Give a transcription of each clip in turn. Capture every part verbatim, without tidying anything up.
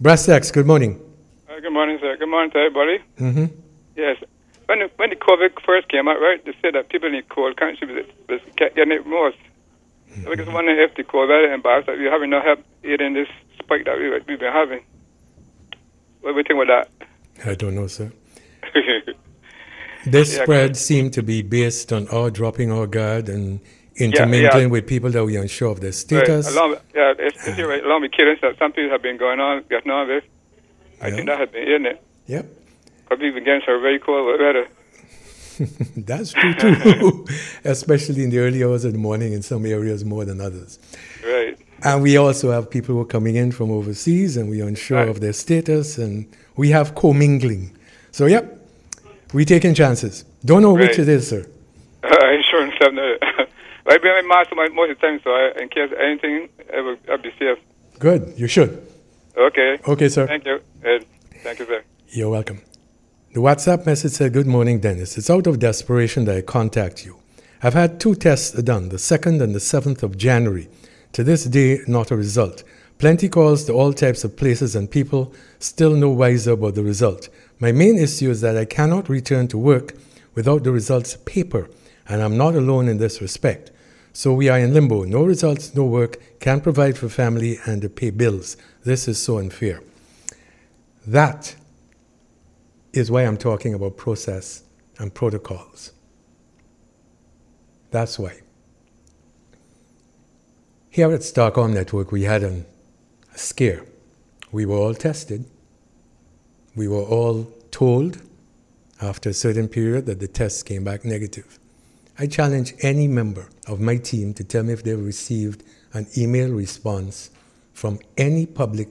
Brass X, good morning. Uh, good morning, sir. Good morning to everybody. Mm-hmm. Yes. When the, when the COVID first came out, right, they said that people in the cold country was, was getting it most. Mm-hmm. I was just wondering if the COVID embarrassed that we're having no help in this spike that we, we've been having. What do you think about that? I don't know, sir. This yeah, spread seemed to be based on our dropping our guard and intermingling yeah, yeah. with people that we are unsure of their status. Right. Along with, yeah, it's, it's uh, right. Along with killings that some people have been going on, getting on with. I yeah. think that has been in it. Yep. Because we've been getting so very cold weather. That's true, too. Especially in the early hours of the morning in some areas more than others. Right. And we also have people who are coming in from overseas and we are unsure right. of their status and we have commingling. So, yep, we're taking chances. Don't know right. which it is, sir. Uh, insurance, I've no. I bring my mask most of the time, so I, in case anything, I will, I'll be safe. Good, you should. Okay. Okay, sir. Thank you. Uh, thank you, sir. You're welcome. The WhatsApp message said, good morning, Dennis. It's out of desperation that I contact you. I've had two tests done, the second and the seventh of January. To this day, not a result. Plenty calls to all types of places and people, still no wiser about the result. My main issue is that I cannot return to work without the results paper, and I'm not alone in this respect. So we are in limbo. No results, no work, can't provide for family and to pay bills. This is so unfair. That is why I'm talking about process and protocols. That's why. Here at Starcom Network, we had an, a scare. We were all tested. We were all told after a certain period that the tests came back negative. I challenge any member of my team to tell me if they've received an email response from any public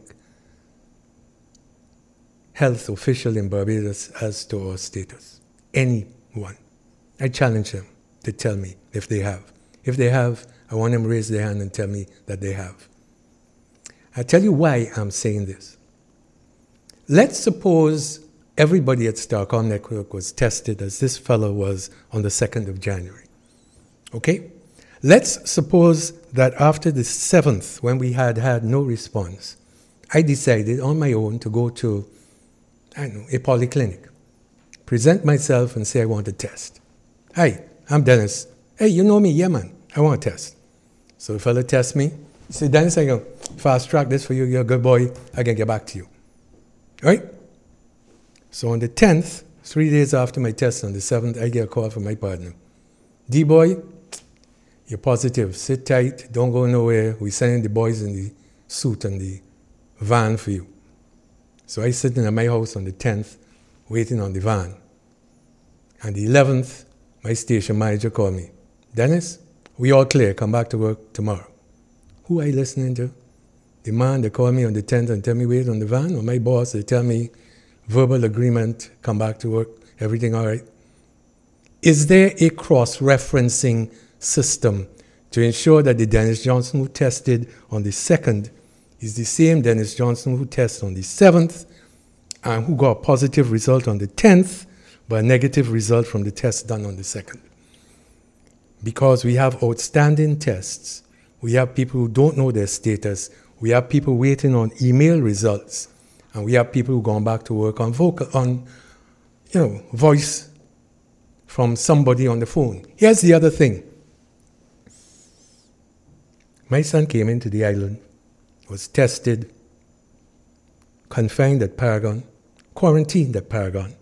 health official in Barbados as to our status. Anyone. I challenge them to tell me if they have. If they have, I want them to raise their hand and tell me that they have. I'll tell you why I'm saying this. Let's suppose everybody at Starcom Network was tested as this fellow was on the second of January. Okay? Let's suppose that after the seventh, when we had had no response, I decided on my own to go to, I don't know, a polyclinic, present myself and say I want to test. Hi, I'm Dennis. Hey, you know me? Yeah, man. I want to test. So the fellow tests me. He said, Dennis, I go, fast track this for you. You're a good boy. I can get back to you. Right? So on the tenth, three days after my test, on the seventh, I get a call from my partner. D-boy, you're positive. Sit tight. Don't go nowhere. We're sending the boys in the suit and the van for you. So I sitting at my house on the tenth, waiting on the van. And the eleventh, my station manager called me. Dennis, we all clear. Come back to work tomorrow. Who are you listening to? The man that called me on the tenth and tell me wait on the van, or my boss that tell me verbal agreement, come back to work, everything all right? Is there a cross-referencing system to ensure that the Dennis Johnson who tested on the second is the same Dennis Johnson who tested on the seventh and who got a positive result on the tenth, but a negative result from the test done on the second? Because we have outstanding tests. We have people who don't know their status. We have people waiting on email results. And we have people who gone back to work on vocal, on, you know, voice from somebody on the phone. Here's the other thing. My son came into the island, was tested, confined at Paragon, quarantined at Paragon,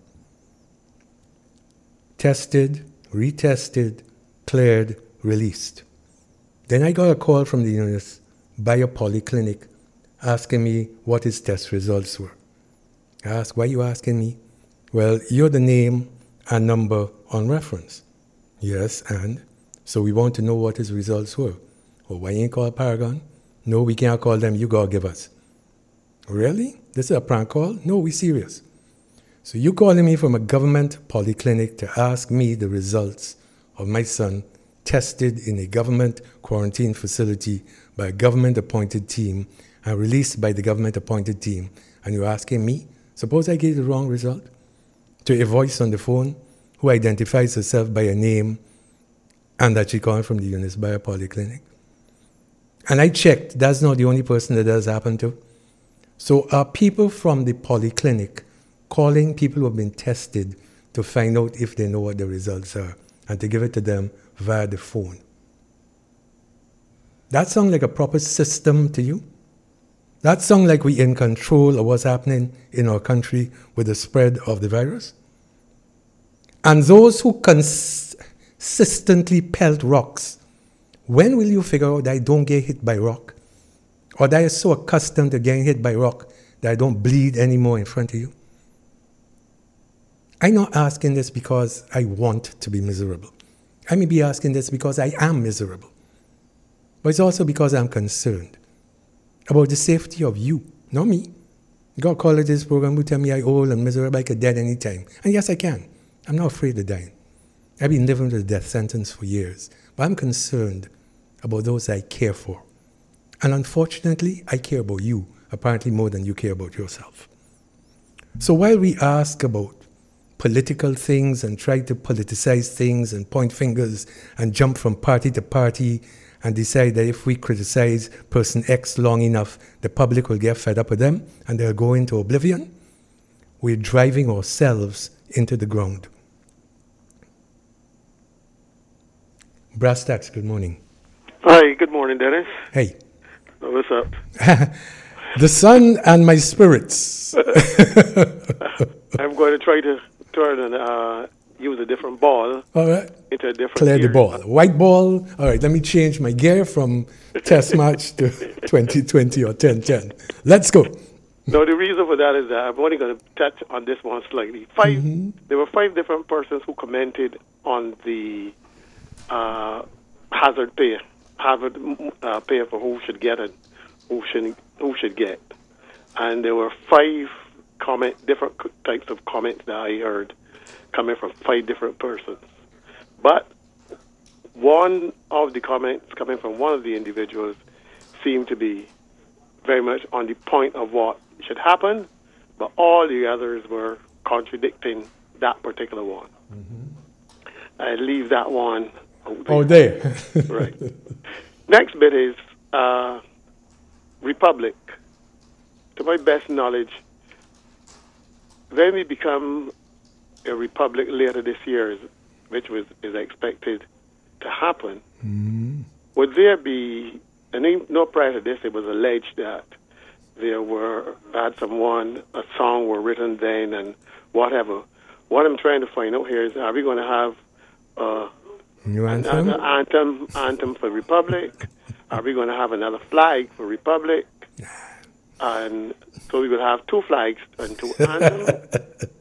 tested, retested, cleared, released. Then I got a call from the Eunice by a polyclinic asking me what his test results were. I asked, why are you asking me? Well, you're the name and number on reference. Yes, and? So we want to know what his results were. Well, why you ain't call Paragon? No, we can't call them. You gotta give us. Really? This is a prank call? No, we serious. So you calling me from a government polyclinic to ask me the results of my son tested in a government quarantine facility by a government-appointed team and released by the government-appointed team, and you're asking me? Suppose I gave the wrong result to a voice on the phone who identifies herself by a name and that she called from the Eunice Bayer Polyclinic. And I checked, that's not the only person that has happened to. So are people from the polyclinic calling people who have been tested to find out if they know what the results are and to give it to them via the phone? That sounds like a proper system to you? That sounds like we're in control of what's happening in our country with the spread of the virus? And those who cons- consistently pelt rocks, when will you figure out that I don't get hit by rock? Or that you're so accustomed to getting hit by rock that I don't bleed anymore in front of you? I'm not asking this because I want to be miserable. I may be asking this because I am miserable. But it's also because I'm concerned about the safety of you, not me. God called it this program who tell me I'm old and miserable, I could dead any time. And yes, I can. I'm not afraid of dying. I've been living with the death sentence for years. But I'm concerned about those I care for. And unfortunately, I care about you, apparently more than you care about yourself. So while we ask about political things and try to politicize things and point fingers and jump from party to party and decide that if we criticize person X long enough, the public will get fed up with them and they'll go into oblivion, we're driving ourselves into the ground. Brass Tacks, good morning. Hi, good morning, Dennis. Hey. Oh, what's up? The sun and my spirits. I'm going to try to turn and uh, use a different ball All right. into a different Clear the series. ball. White ball. All right, let me change my gear from test match to twenty twenty or ten ten. Let's go. No, the reason for that is that I'm only going to touch on this one slightly. Five. Mm-hmm. There were five different persons who commented on the uh, hazard pay, hazard uh, pay for who should get it, who should who should get, and there were five comment, different types of comments that I heard coming from five different persons. But one of the comments coming from one of the individuals seemed to be very much on the point of what should happen, but all the others were contradicting that particular one. Mm-hmm. I leave that one out there. Oh, there. Right. Next bit is uh, Republic. To my best knowledge, when we become a republic later this year, which was is expected to happen, mm-hmm. would there be, and no prior to this, it was alleged that there were, had someone, a song were written then and whatever. What I'm trying to find out here is, are we going to have uh, New anthem? An anthem, anthem for Republic? Are we going to have another flag for Republic? And so we will have two flags and two anthems.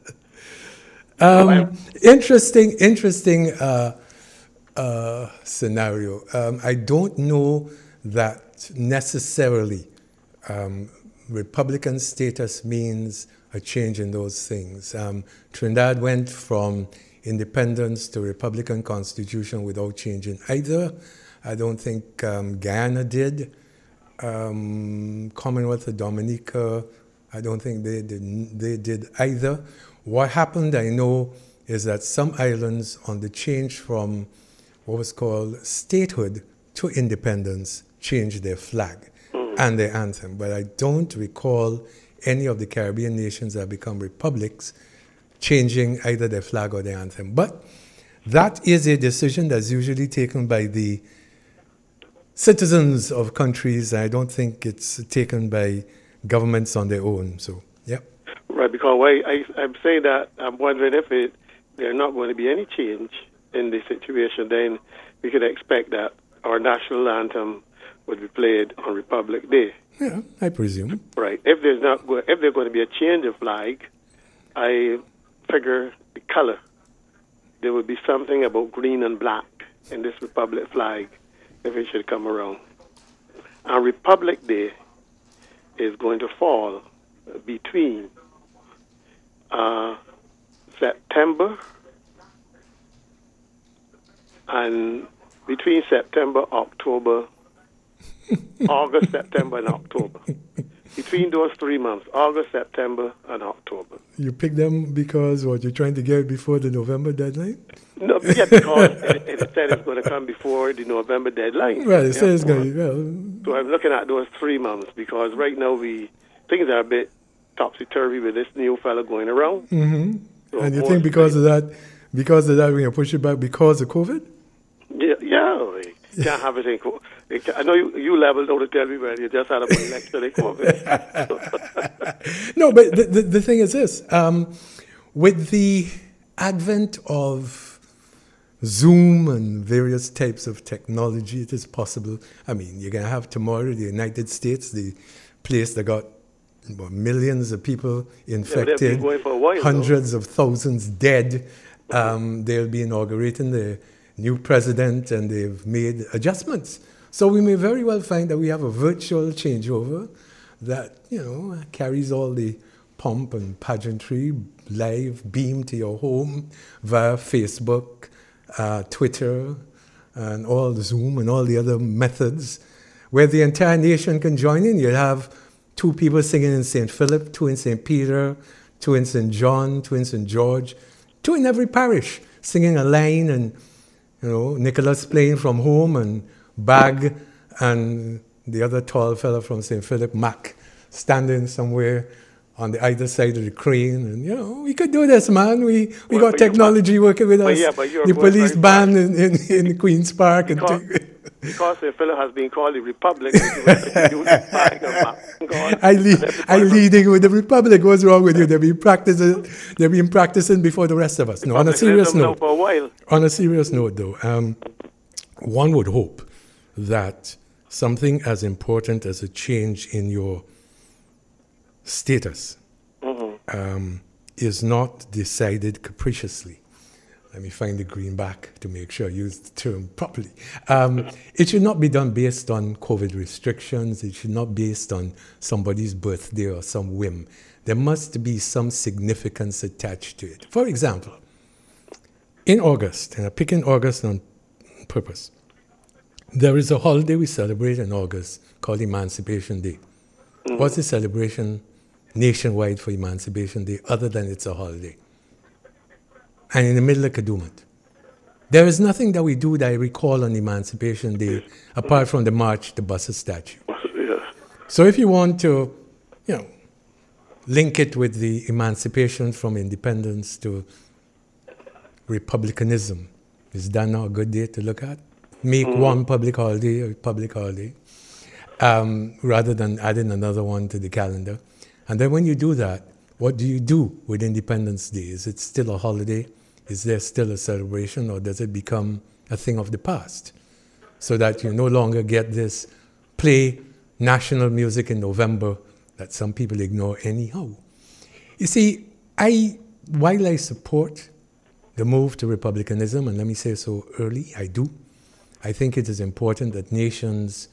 um, interesting, interesting uh, uh, scenario. Um, I don't know that necessarily um, Republican status means a change in those things. Um, Trinidad went from independence to Republican constitution without changing either. I don't think um, Guyana did. Um, Commonwealth of Dominica, I don't think they did, they did either. What happened, I know, is that some islands on the change from what was called statehood to independence changed their flag and their anthem. But I don't recall any of the Caribbean nations that have become republics changing either their flag or their anthem. But that is a decision that's usually taken by the citizens of countries. I don't think it's taken by governments on their own. So, yeah. Right, because I, I, I'm saying that I'm wondering if it, there's not going to be any change in the situation, then we could expect that our national anthem would be played on Republic Day. Yeah, I presume. Right. If there's not, if there's going to be a change of flag, I figure the color. There would be something about green and black in this Republic flag if it should come around. And Republic Day is going to fall between uh, September and between September, October, August, September, and October. Between those three months, August, September, and October. You pick them because what, you're trying to get it before the November deadline? No, yeah, because it, it said it's going to come before the November deadline. Right, it yeah, says it's going to, well. So I'm looking at those three months because right now we things are a bit topsy-turvy with this new fella going around. Mm-hmm. So And you think because of that, because of that, we're going to push it back because of COVID? Yeah, yeah. You can't have it in co- it can- I know you, you leveled out to tell me, but you just had a lecture in COVID. No, but the, the, the thing is this. Um, with the advent of Zoom and various types of technology, it is possible. I mean, you're going to have tomorrow the United States, the place that got well, millions of people infected, yeah, going for a while, hundreds though. of thousands dead. Um, they'll be inaugurating the new president, and they've made adjustments. So we may very well find that we have a virtual changeover that, you know, carries all the pomp and pageantry live, beamed to your home via Facebook, uh, Twitter, and all the Zoom and all the other methods, where the entire nation can join in. You'll have two people singing in Saint Philip, two in Saint Peter, two in Saint John, two in Saint George, two in every parish, singing a line, and, you know, Nicholas playing from home, and Bag and the other tall fellow from Saint Philip, Mac, standing somewhere on the either side of the crane. And, you know, we could do this, man. We we Well, got technology you, working with but us. yeah, but you're the going police very band in, in, in Queen's Park. Because, and because the fellow has been called the Republic. I lead, I leading with the Republic. What's wrong with you? They've been practicing. They've been practicing before the rest of us. No, on a serious note. For a while. On a serious note, though, um, one would hope that something as important as a change in your status Mm-hmm. um, is not decided capriciously. Let me find the greenback to make sure I use the term properly. Um, it should not be done based on COVID restrictions. It should not be based on somebody's birthday or some whim. There must be some significance attached to it. For example, in August, and I pick in August on purpose, there is a holiday we celebrate in August called Emancipation Day. Mm-hmm. What's the celebration nationwide for Emancipation Day other than it's a holiday? And in the middle of Kadooment. There is nothing that we do that I recall on Emancipation Day apart from the march to Buster statue. Yeah. So if you want to, you know, link it with the emancipation from independence to republicanism, is that not a good day to look at? Make mm-hmm. one public holiday a public holiday um, rather than adding another one to the calendar. And then when you do that, what do you do with Independence Day? Is it still a holiday? Is there still a celebration, or does it become a thing of the past? So that you no longer get this play national music in November that some people ignore anyhow. You see, I while I support the move to republicanism, and let me say so early, I do, I think it is important that nations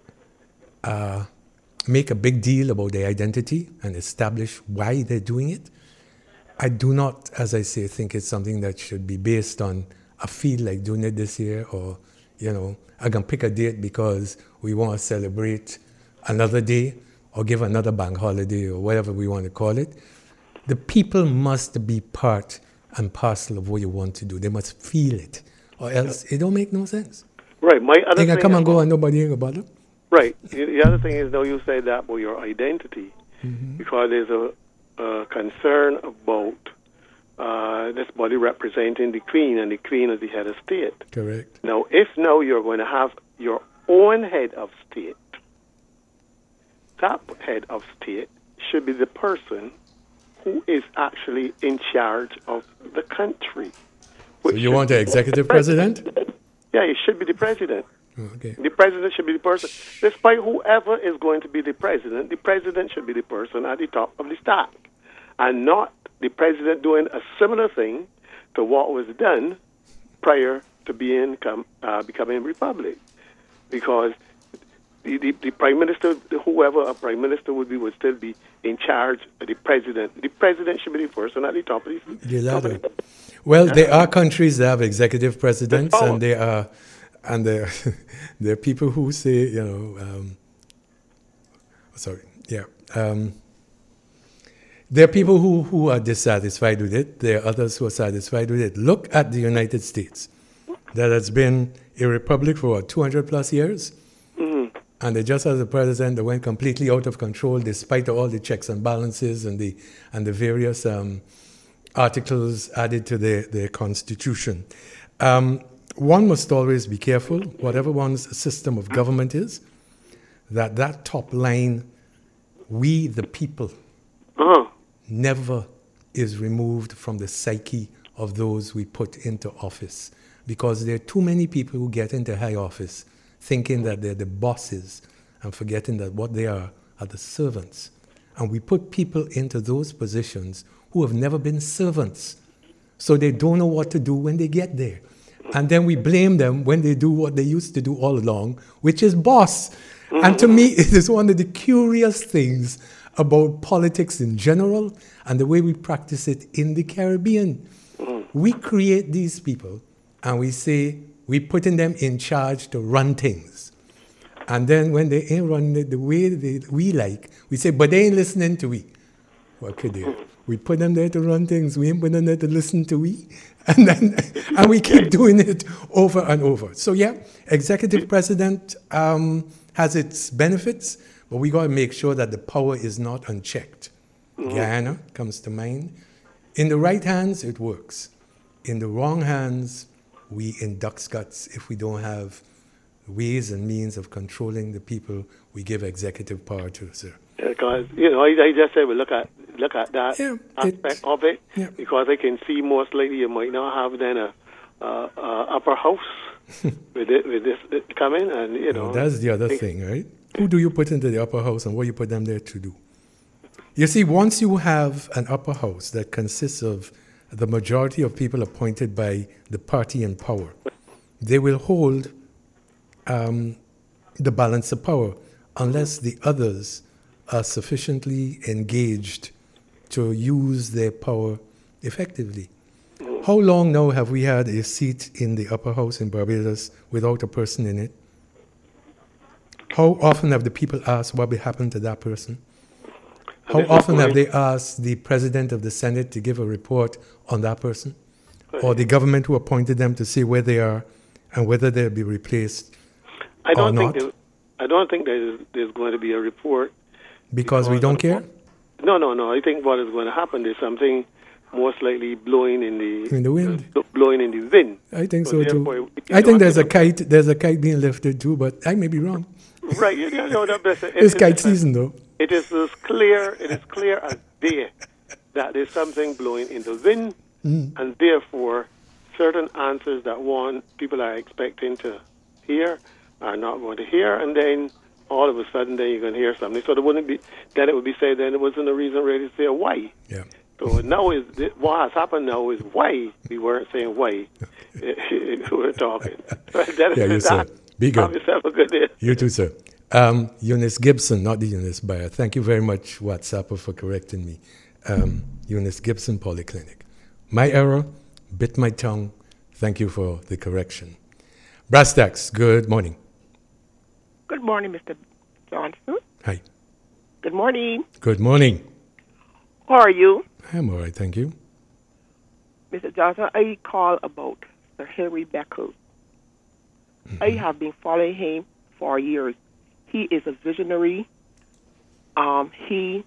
uh, make a big deal about their identity and establish why they're doing it. I do not, as I say, think it's something that should be based on I feel like doing it this year, or, you know, I can pick a date because we want to celebrate another day or give another bank holiday or whatever we want to call it. The people must be part and parcel of what you want to do. They must feel it, or else it don't make no sense. Right. My other they can thing come and go and nobody ain't about it. Right. The other thing is, though, you say that about your identity, mm-hmm. because there's a, a concern about uh, this body representing the Queen, and the Queen is the head of state. Correct. Now, if now you're going to have your own head of state, that head of state should be the person who is actually in charge of the country. So you want an executive president? Yeah, it should be the president. Okay. The president should be the person. Despite whoever is going to be the president, the president should be the person at the top of the stack, and not the president doing a similar thing to what was done prior to being com- uh, becoming a republic. Because the, the, the prime minister, whoever a prime minister would be, would still be in charge of the president. The president should be the person at the top of the, the ladder. Top of the Well, yeah. there are countries that have executive presidents, oh. and there are and there there are people who say, you know, um, sorry, yeah. Um, there are people who, who are dissatisfied with it. There are others who are satisfied with it. Look at the United States, that has been a republic for what, two hundred plus years. Mm-hmm. And they just as a president that went completely out of control despite all the checks and balances and the and the various um, articles added to their, their constitution. Um, one must always be careful, whatever one's system of government is, that that top line, we the people, Uh-huh. never is removed from the psyche of those we put into office. Because there are too many people who get into high office thinking that they're the bosses and forgetting that what they are are the servants. And we put people into those positions who have never been servants. So they don't know what to do when they get there. And then we blame them when they do what they used to do all along, which is boss. And to me, it is one of the curious things about politics in general and the way we practice it in the Caribbean. We create these people and we say we're putting them in charge to run things. And then when they ain't running it the way they, we like, we say, but they ain't listening to we. What could they? We put them there to run things. We ain't put them there to listen to we. And then and we keep doing it over and over. So yeah, executive president um, has its benefits, but we got to make sure that the power is not unchecked. Mm-hmm. Guyana comes to mind. In the right hands, it works. In the wrong hands, we induct guts if we don't have ways and means of controlling the people we give executive power to, sir. Because, you know, I, I just say we look at look at that yeah, aspect it, of it, yeah. because I can see most likely you might not have then a, uh, uh, upper house with it, with this it coming, and you know. Well, that's the other thing, right? Who do you put into the upper house, and what you put them there to do? You see, once you have an upper house that consists of the majority of people appointed by the party in power, they will hold um, the balance of power unless the others are sufficiently engaged to use their power effectively. How long now have we had a seat in the upper house in Barbados without a person in it? How often have the people asked what will happen to that person? How often have they asked the president of the Senate to give a report on that person? Or the government who appointed them to see where they are and whether they'll be replaced I don't or think not? there, I don't think there's, there's going to be a report. Because, because we don't care? No, no, no. I think what is going to happen is something most likely blowing in the in the wind. Uh, blowing in the wind. I think so, so too. I think there's a kite. There's a kite being lifted too, but I may be wrong. Right, you know that best. It, it's it, kite it, season though. It is as clear. It is clear as day that there's something blowing in the wind, mm. and therefore, certain answers that one people are expecting to hear are not going to hear, and then all of a sudden, then you're going to hear something. So there wouldn't be. Then it would be said. Then there wasn't a reason really to say why. Yeah. So now is what has happened now is why we weren't saying why we were talking. That yeah, you sir. Be good. Have yourself a good day. You too, sir. Um, Eunice Gibson, not the Eunice Bayer. Thank you very much, WhatsApper, for correcting me. Um, Eunice Gibson Polyclinic. My error, bit my tongue. Thank you for the correction. Brastax, good morning. Good morning, Mister Johnson. Hi. Good morning. Good morning. How are you? I'm all right, thank you. Mister Johnson, I call about Sir Hilary Beckles. Mm-hmm. I have been following him for years. He is a visionary. Um, he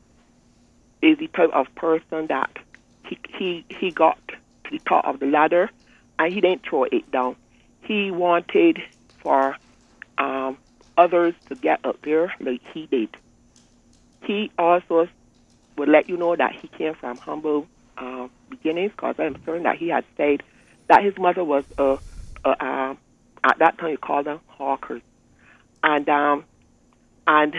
is the type of person that he, he, he got to the top of the ladder, and he didn't throw it down. He wanted for um, others to get up there like he did. He also would let you know that he came from humble uh, beginnings, because I'm certain that he had said that his mother was a, a uh, at that time you called them hawkers, and um, and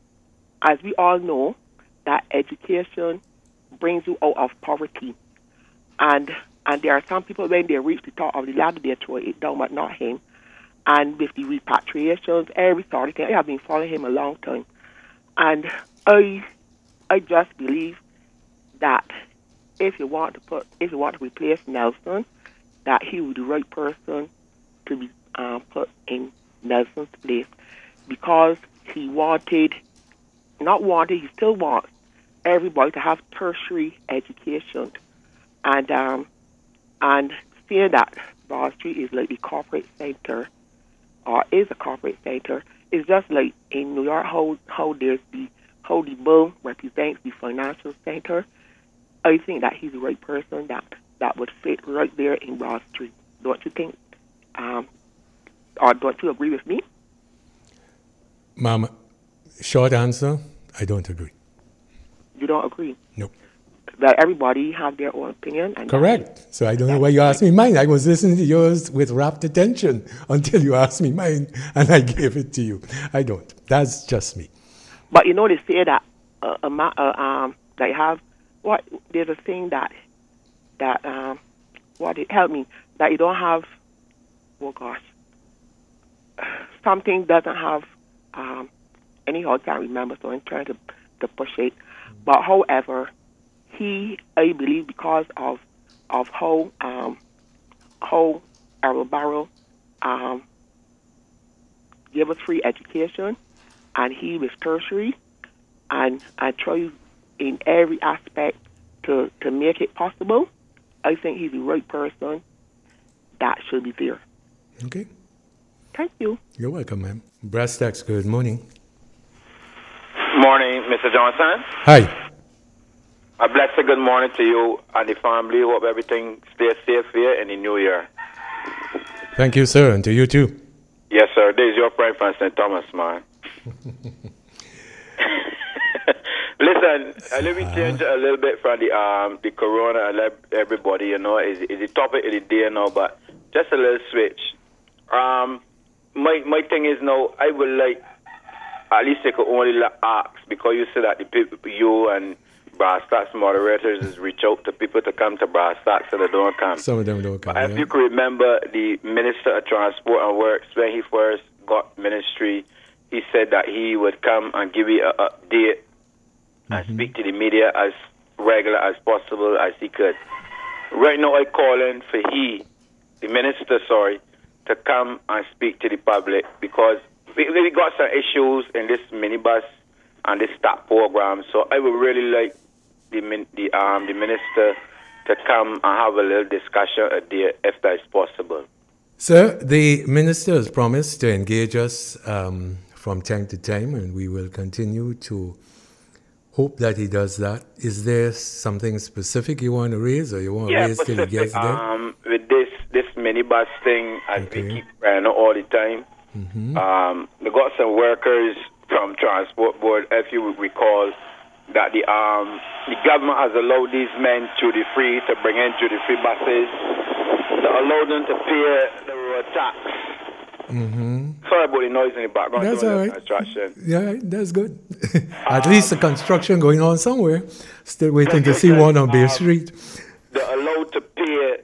as we all know, that education brings you out of poverty, and and there are some people when they reach the top of the ladder they throw it down, but not him. And with the repatriations, every sort of thing, I have been following him a long time, and I. I just believe that if you want to put, if you want to replace Nelson, that he would be the right person to be uh, put in Nelson's place, because he wanted, not wanted, he still wants everybody to have tertiary education, and um, and seeing that Broad Street is like the corporate center, or is a corporate center, it's just like in New York, how how there's the how the bull represents the financial center. I think that he's the right person that that would fit right there in Broad Street. Don't you think? Um, or don't you agree with me? Ma'am, short answer, I don't agree. You don't agree? No. That everybody have their own opinion. And correct. So I don't know why you asked me mine. I was listening to yours with rapt attention until you asked me mine, and I gave it to you. I don't. That's just me. But you know, they say that uh, uh, um, they have what? There's a thing that that um, what? It help me that you don't have. Oh gosh, something doesn't have. Um, anyhow, I can't remember, so I'm trying to to push it. But however. He, I believe, because of of how um, how Errol Barrow um, gave us free education, and he was tertiary, and I try in every aspect to, to make it possible. I think he's the right person that should be there. Okay. Thank you. You're welcome, ma'am. Brass Tacks, good morning. Morning, Mister Johnson. Hi. A blessed good morning to you and the family. Hope everything stays safe here in the new year. Thank you, sir, and to you too. Yes, sir. This is your friend from Saint Thomas, man. Listen, uh, let me change a little bit from the um the corona and let everybody, you know, is is the topic of the day now, but just a little switch. Um, my my thing is now, I would like at least I could only ask because you said that the people, you and Brass Tacks moderators is reach out to people to come to Brass Tacks so they don't come. Some of them don't come. But if yeah. you could remember the Minister of Transport and Works, when he first got ministry, he said that he would come and give you an update mm-hmm. and speak to the media as regular as possible as he could. Right now I calling for he, the minister, sorry, to come and speak to the public because we, we got some issues in this minibus and this stop program. So I would really like the the um the minister to come and have a little discussion a day if that is possible. Sir, the minister has promised to engage us um, from time to time, and we will continue to hope that he does that. Is there something specific you want to raise, or you want yeah, to raise till he gets there? Um, with this this minibus thing, as okay. we keep running all the time, mm-hmm. um, we got some workers from Transport Board, if you would recall, that the um the government has allowed these men duty free to bring in duty free buses, to allow them to pay the road tax. Mm-hmm. Sorry about the noise in the background. That's all right. Construction. Yeah, that's good. At um, least the construction going on somewhere. Still waiting to see one on Bay um, Street. They're allowed to pay.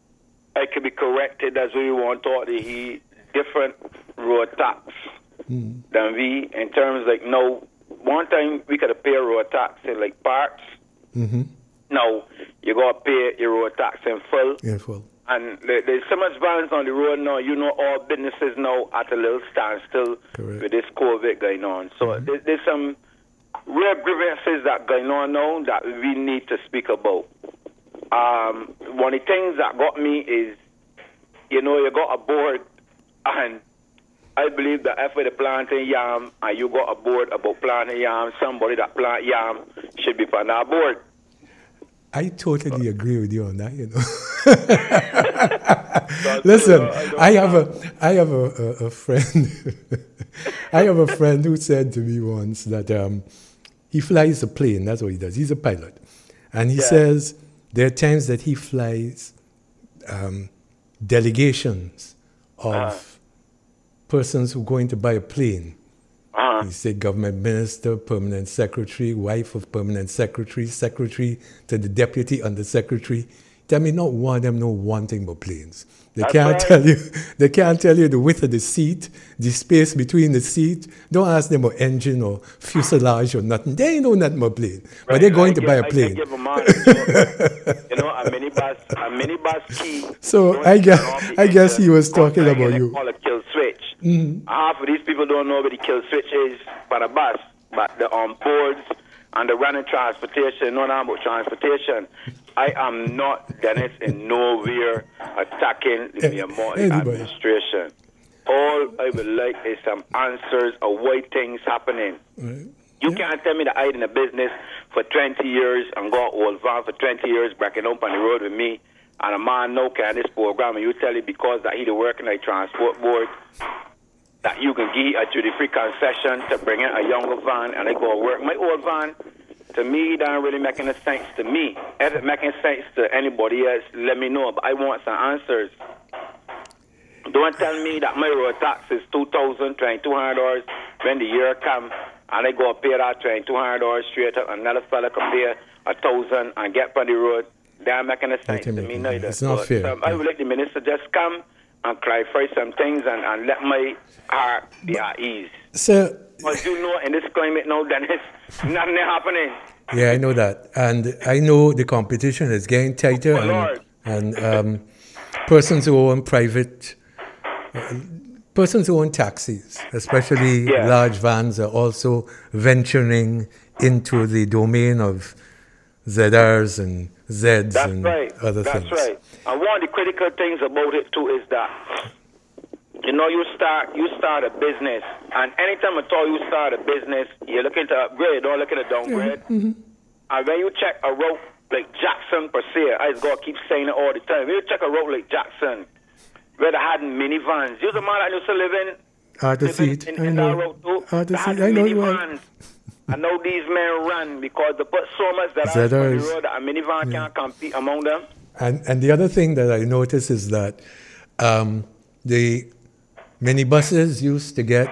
It can be corrected as we want to the different road tax. Mm. Than we, in terms like, no, one time we could pay road tax in like parts. Mm-hmm. No, you got to pay your road tax in full. In full. And there's so much violence on the road now. You know, all businesses now at a little standstill Correct. With this COVID going on. So mm-hmm. there, there's some real grievances that going on now that we need to speak about. Um, one of the things that got me is, you know, you got a board and I believe that if you're planting yam and you got a board about planting yam, somebody that plant yam should be on that board. I totally agree with you on that, you know. Listen, I have a I have a, a, a friend I have a friend who said to me once that um, he flies a plane, that's what he does. He's a pilot. And he yeah. says there are times that he flies um, delegations of uh-huh. persons who are going to buy a plane. Uh-huh. He said government minister, permanent secretary, wife of permanent secretary, secretary to the deputy undersecretary. Tell me not one of them know one thing about planes. They That's can't right. tell you they can't tell you the width of the seat, the space between the seat. Don't ask them about engine or fuselage or nothing. They ain't know nothing about plane. Right. But they're going I to give, buy a I plane. Give a man, you, know, you know, a minibus, a minibus key. So I guess I guess he was talking about you. Call a kill switch. Mm-hmm. Half of these people don't know what the kill switch is for the bus, but the on boards and the running transportation, no know about transportation. I am not, Dennis, in nowhere attacking the Miyamoto administration. All I would like is some answers of why things happening. Right. You Yeah. can't tell me that I in the business for twenty years and got old van for twenty years backing up on the road with me, and a man no can this program, and you tell it because that he the working like transport board that you can give a duty-free concession to bring in a younger van and I go work my old van. To me, it don't really making sense to me. If it making sense to anybody else, let me know. But I want some answers. Don't tell me that my road tax is two thousand, twenty-two hundred dollars when the year comes and I go pay that twenty-two hundred dollars straight up. Another fella can pay a thousand and get on the road. That making a sense to me neither. It's not so, fair. So I would like the minister just come and clarify some things and, and let my heart be at ease. So, Because you know, in this climate now, then it's nothing happening. yeah, I know that. And I know the competition is getting tighter. Oh, and Lord. and um, persons who own private, uh, persons who own taxis, especially Yeah. large vans, are also venturing into the domain of Z Rs and Zs That's and right. other That's things. right. And one of the critical things about it too is that you know you start you start a business, and anytime at all you start a business, you're looking to upgrade, don't looking to downgrade. Mm-hmm. And when you check a route like Jackson per se, I just gotta keep saying it all the time. When you check a route like Jackson, where they had minivans, you're the man that used to live in. Hard to see living it. in, I in know. that road too. Hard to They see had it. I know you are. minivans. I know these men run because they put so much that on the Zers. road that a minivan can't compete among them. And and the other thing that I notice is that um, the minibuses used to get,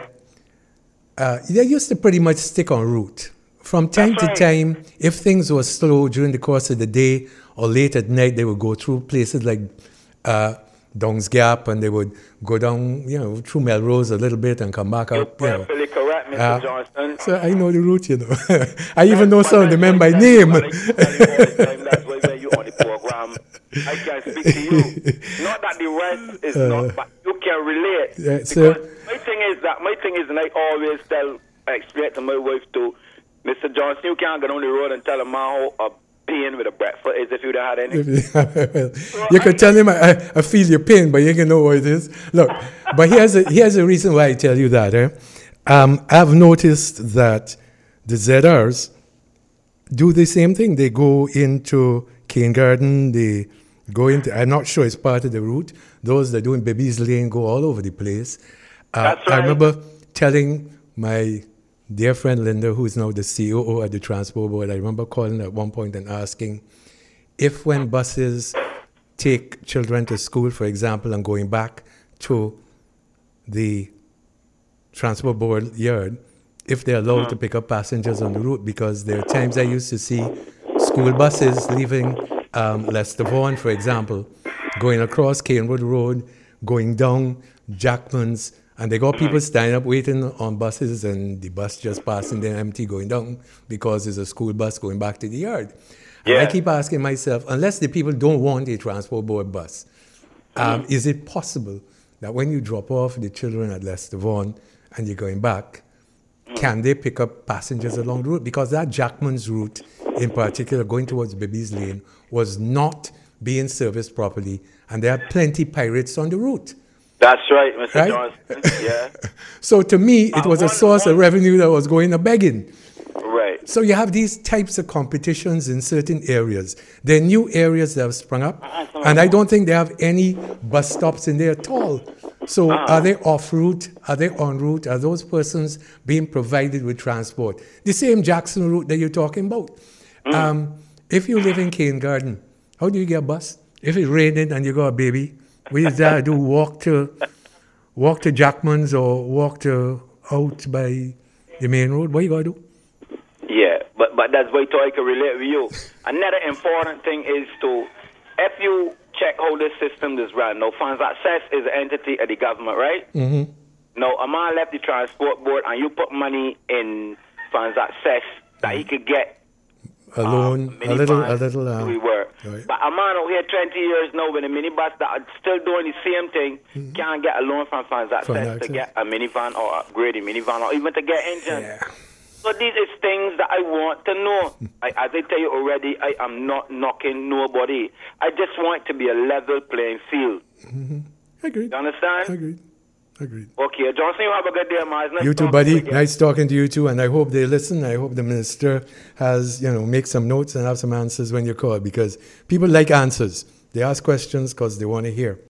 uh, they used to pretty much stick en route. From time That's to right. time, if things were slow during the course of the day or late at night, they would go through places like uh, Dong's Gap, and they would go down, you know, through Melrose a little bit and come back You're up. You know. perfectly correct, Mister Uh, Johnson. So I know the route, you know. I even know That's some why of the I men by tell name. you, I like to tell you all the time, that's why when you on the program, I can speak to you. Not that the rest is not, but you can relate. Uh, Yeah, because so- my thing is that my thing is, and I always tell, I explain to my wife too, Mister Johnson, you can't get on the road and tell a man how a pain with a breakfast is if you'd have had any. Well, you could tell him, I, I feel your pain, but you can know what it is. Look, but here's a, here's a reason why I tell you that. Eh? Um, I've noticed that the Z Rs do the same thing. They go into Cane Garden, they go into, I'm not sure it's part of the route. Those that do in Baby's Lane go all over the place. Uh, That's I right. remember telling my dear friend Linda, who is now the C O O at the Transport Board, I remember calling at one point and asking if when buses take children to school, for example, and going back to the Transport Board yard, if they're allowed to pick up passengers on the route, because there are times I used to see school buses leaving um, Leicester Vaughan, for example, going across Canewood Road, going down Jackman's, and they got people standing up waiting on buses, and the bus just passing them empty going down because it's a school bus going back to the yard. And I Yeah. keep asking myself, unless the people don't want a Transport Board bus, um, is it possible that when you drop off the children at Leicester Vaughan and you're going back, can they pick up passengers along the route? Because that Jackman's route, in particular, going towards Baby's Lane, was not being serviced properly, and there are plenty pirates on the route. That's right, Mister Right? Johnson. Yeah. So to me, it But was a one- source of one- revenue that was going a begging. Right. So you have these types of competitions in certain areas. There are new areas that have sprung up, and I don't think they have any bus stops in there at all. So are they off route? Are they en route? Are those persons being provided with transport? The same Jackson route that you're talking about. Um, if you live in Cane Garden, how do you get a bus? If it's raining and you got a baby, what you gotta do? Walk to, walk to Jackman's or walk to out by the main road? What you gotta do? Yeah, but but that's why I can relate with you. Another important thing is to, if you check how this system is run. Now, Funds Access is an entity of the government, right? Mm-hmm. Now, a man left the transport board and you put money in Funds Access that he could get A loan, um, a little, a minivans little. Uh, to his work. right. But a man out here twenty years now with a minibus that are still doing the same thing can't get a loan from Funds Access Funds to Access. get a minivan or upgrade a minivan or even to get engine. Yeah. So these is things that I want to know. I, as I tell you already, I am not knocking nobody. I just want it to be a level playing field. Agreed. You understand? Agreed. Agreed. Okay, Johnson, you have a good day, man. It's nice You too, talking buddy. to you again. Nice talking to you too, and I hope they listen. I hope the minister has, you know, make some notes and have some answers when you call, because people like answers. They ask questions because they want to hear.